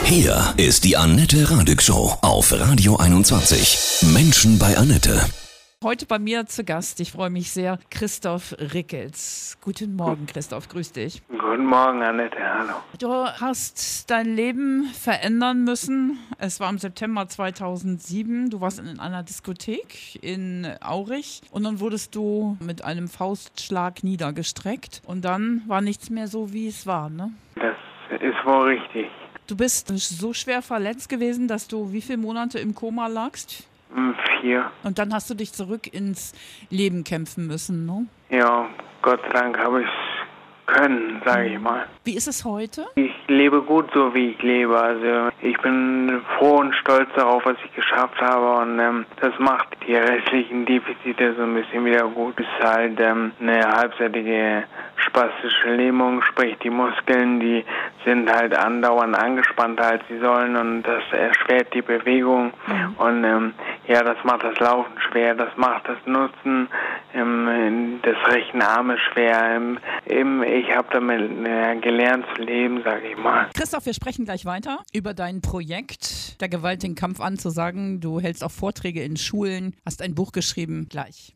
Hier ist die Annette Radig Show auf Radio 21. Menschen bei Annette. Heute bei mir zu Gast, ich freue mich sehr, Christoph Rickels. Guten Morgen, Christoph, grüß dich. Guten Morgen, Annette, hallo. Du hast dein Leben verändern müssen. Es war im September 2007. Du warst in einer Diskothek in Aurich und dann wurdest du mit einem Faustschlag niedergestreckt und dann war nichts mehr so, wie es war, ne? Das ist wohl richtig. Du bist so schwer verletzt gewesen, dass du wie viele Monate im Koma lagst? 4. Und dann hast du dich zurück ins Leben kämpfen müssen, ne? Ja, Gott sei Dank habe ich es können, sage ich mal. Wie ist es heute? Ich lebe gut so, wie ich lebe. Also ich bin froh und stolz darauf, was ich geschafft habe. Und das macht die restlichen Defizite so ein bisschen wieder gut. Es ist halt eine halbseitige spastische Lähmung, sprich die Muskeln, die sind halt andauernd angespannter, als sie sollen, und das erschwert die Bewegung. Und das macht das Laufen schwer, das macht das Nutzen des rechten Armes schwer. Ich habe damit gelernt zu leben, sage ich mal. Christoph, wir sprechen gleich weiter über dein Projekt, der Gewalt den Kampf anzusagen. Du hältst auch Vorträge in Schulen, hast ein Buch geschrieben, gleich.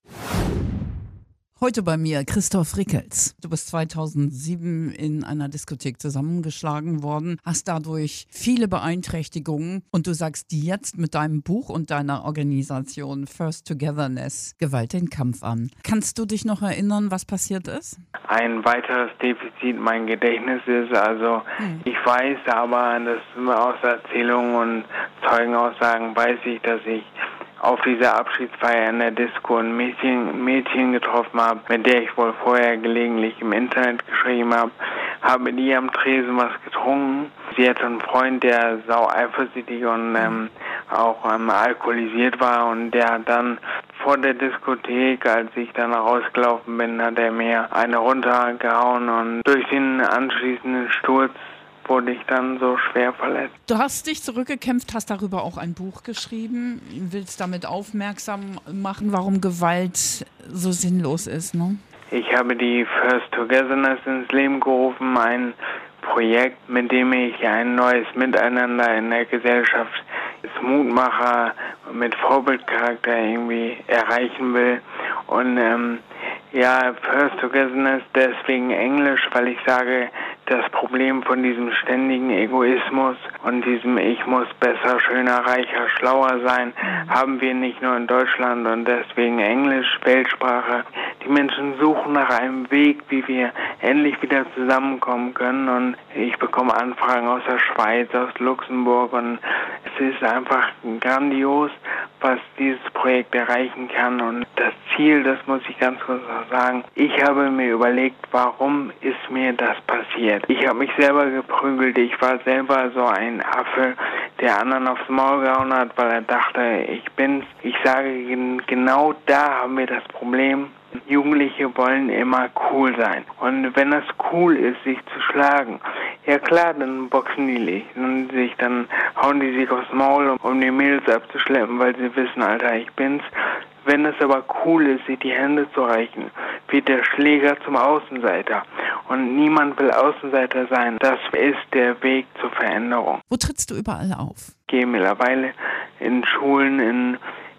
Heute bei mir Christoph Rickels. Du bist 2007 in einer Diskothek zusammengeschlagen worden, hast dadurch viele Beeinträchtigungen und du sagst jetzt mit deinem Buch und deiner Organisation First Togetherness Gewalt den Kampf an. Kannst du dich noch erinnern, was passiert ist? Ein weiteres Defizit mein Gedächtnis ist, also ich weiß aber, das aus Erzählungen und Zeugenaussagen weiß ich, dass ich auf dieser Abschiedsfeier in der Disco ein Mädchen getroffen habe, mit der ich wohl vorher gelegentlich im Internet geschrieben habe, habe die am Tresen was getrunken. Sie hatte einen Freund, der sau eifersüchtig und auch alkoholisiert war, und der hat dann vor der Diskothek, als ich dann rausgelaufen bin, hat er mir eine runtergehauen, und durch den anschließenden Sturz wurde ich dann so schwer verletzt. Du hast dich zurückgekämpft, hast darüber auch ein Buch geschrieben, willst damit aufmerksam machen, warum Gewalt so sinnlos ist, ne? Ich habe die First Togetherness ins Leben gerufen, ein Projekt, mit dem ich ein neues Miteinander in der Gesellschaft als Mutmacher mit Vorbildcharakter irgendwie erreichen will. Und First Togetherness deswegen Englisch, weil ich sage, das Problem von diesem ständigen Egoismus und diesem Ich muss besser, schöner, reicher, schlauer sein, haben wir nicht nur in Deutschland, und deswegen Englisch, Weltsprache. Die Menschen suchen nach einem Weg, wie wir endlich wieder zusammenkommen können, und ich bekomme Anfragen aus der Schweiz, aus Luxemburg, und es ist einfach grandios, was dieses Projekt erreichen kann. Und das Ziel, das muss ich ganz kurz noch sagen, ich habe mir überlegt, warum ist mir das passiert? Ich habe mich selber geprügelt, ich war selber so ein Affe, der anderen aufs Maul gehauen hat, weil er dachte, ich bin's. Ich sage, genau da haben wir das Problem. Jugendliche wollen immer cool sein. Und wenn es cool ist, sich zu schlagen, ja klar, dann boxen die sich, dann hauen die sich aufs Maul, um die Mädels abzuschleppen, weil sie wissen, Alter, ich bin's. Wenn es aber cool ist, sich die Hände zu reichen, wird der Schläger zum Außenseiter. Und niemand will Außenseiter sein. Das ist der Weg zur Veränderung. Wo trittst du überall auf? Ich gehe mittlerweile in Schulen, in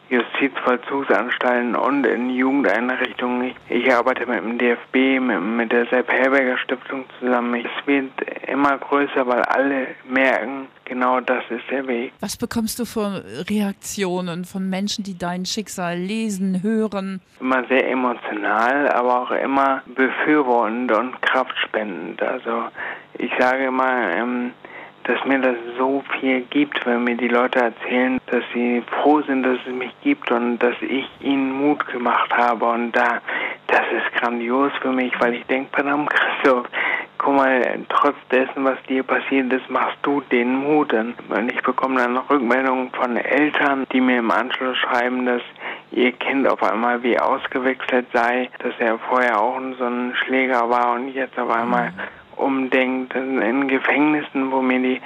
Justizvollzugsanstalten und in Jugendeinrichtungen. Ich arbeite mit dem DFB, mit der Sepp-Herberger Stiftung zusammen. Es wird immer größer, weil alle merken, genau das ist der Weg. Was bekommst du für Reaktionen von Menschen, die dein Schicksal lesen, hören? Immer sehr emotional, aber auch immer befürwortend und kraftspendend. Also ich sage immer, dass mir das so viel gibt, wenn mir die Leute erzählen, dass sie froh sind, dass es mich gibt und dass ich ihnen Mut gemacht habe. Und das ist grandios für mich, weil ich denke, verdammt, Christoph, guck mal, trotz dessen, was dir passiert ist, machst du den Mut. Und ich bekomme dann noch Rückmeldungen von Eltern, die mir im Anschluss schreiben, dass ihr Kind auf einmal wie ausgewechselt sei, dass er vorher auch so ein Schläger war und jetzt auf einmal umdenkt. In Gefängnissen, wo mir die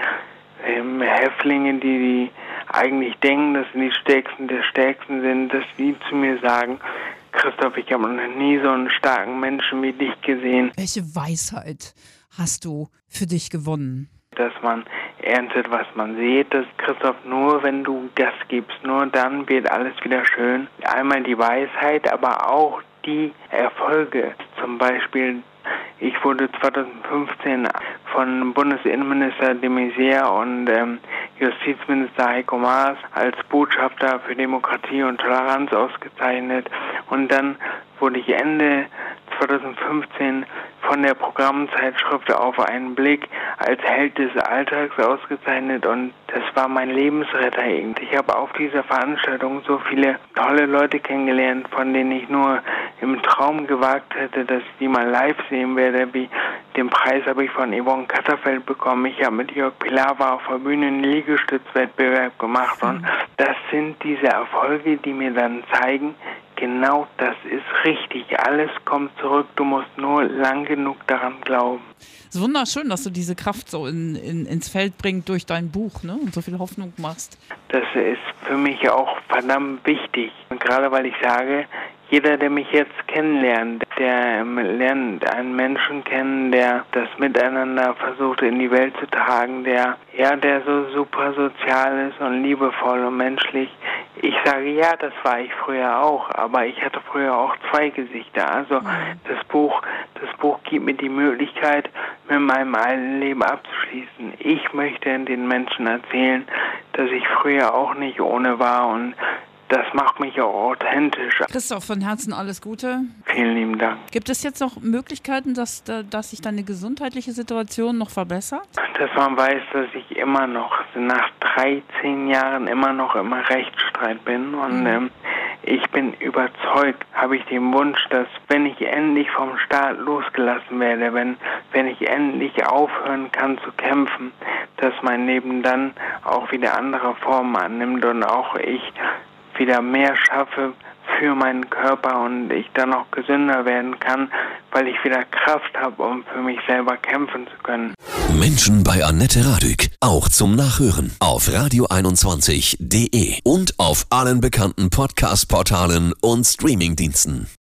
Häftlinge, die eigentlich denken, dass sie die Stärksten der Stärksten sind, dass die zu mir sagen, Christoph, ich habe noch nie so einen starken Menschen wie dich gesehen. Welche Weisheit hast du für dich gewonnen? Dass man erntet, was man sieht. Das Christoph, nur wenn du Gas gibst, nur dann wird alles wieder schön. Einmal die Weisheit, aber auch die Erfolge. Zum Beispiel, ich wurde 2015 von Bundesinnenminister de Maizière und Justizminister Heiko Maas als Botschafter für Demokratie und Toleranz ausgezeichnet. Und dann wurde ich Ende 2015 von der Programmzeitschrift Auf einen Blick als Held des Alltags ausgezeichnet und das war mein Lebensretter. Ich habe auf dieser Veranstaltung so viele tolle Leute kennengelernt, von denen ich nur im Traum gewagt hätte, dass ich die mal live sehen werde. Wie den Preis habe ich von Yvonne Katterfeld bekommen. Ich habe mit Jörg Pilawa auf der Bühne einen Liegestützwettbewerb gemacht und das sind diese Erfolge, die mir dann zeigen, genau das ist richtig. Alles kommt zurück. Du musst nur lang genug daran glauben. Es ist wunderschön, dass du diese Kraft so ins Feld bringst durch dein Buch, ne? Und so viel Hoffnung machst. Das ist für mich auch verdammt wichtig. Und gerade weil ich sage, jeder, der mich jetzt kennenlernt, der lernt einen Menschen kennen, der das Miteinander versucht in die Welt zu tragen, der so super sozial ist und liebevoll und menschlich. Ich sage, ja, das war ich früher auch, aber ich hatte früher auch zwei Gesichter. Also das Buch gibt mir die Möglichkeit, mit meinem alten Leben abzuschließen. Ich möchte den Menschen erzählen, dass ich früher auch nicht ohne war und das macht mich auch authentisch. Christoph, von Herzen alles Gute. Vielen lieben Dank. Gibt es jetzt noch Möglichkeiten, dass sich deine gesundheitliche Situation noch verbessert? Dass man weiß, dass ich immer noch, nach 13 Jahren immer noch im Rechtsstreit bin und ich bin überzeugt, habe ich den Wunsch, dass wenn ich endlich vom Staat losgelassen werde, wenn ich endlich aufhören kann zu kämpfen, dass mein Leben dann auch wieder andere Formen annimmt und auch ich wieder mehr schaffe für meinen Körper und ich dann auch gesünder werden kann, weil ich wieder Kraft habe, um für mich selber kämpfen zu können. Menschen bei Annette Radück, auch zum Nachhören auf radio21.de und auf allen bekannten Podcast-Portalen und Streamingdiensten.